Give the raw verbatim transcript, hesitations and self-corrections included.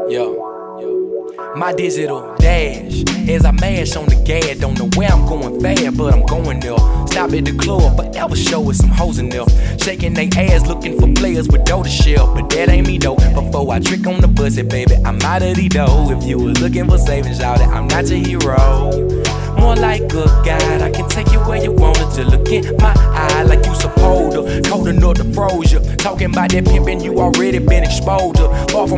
Yo, my digital dash as I mash on the gas. Don't know where I'm going fast, but I'm going there. Stop at the club, forever show with some hoes in there. Shaking they ass, looking for players with dough to shell. But that ain't me though. Before I trick on the pussy, baby, I'm out of the dough. If you was looking for savings, y'all, that I'm not your hero. More like a guide, I can take you where you wanted to. Look in my eye like you supposed to. Cold enough to froze you. Talking about that pimpin', you already been exposed to. Far from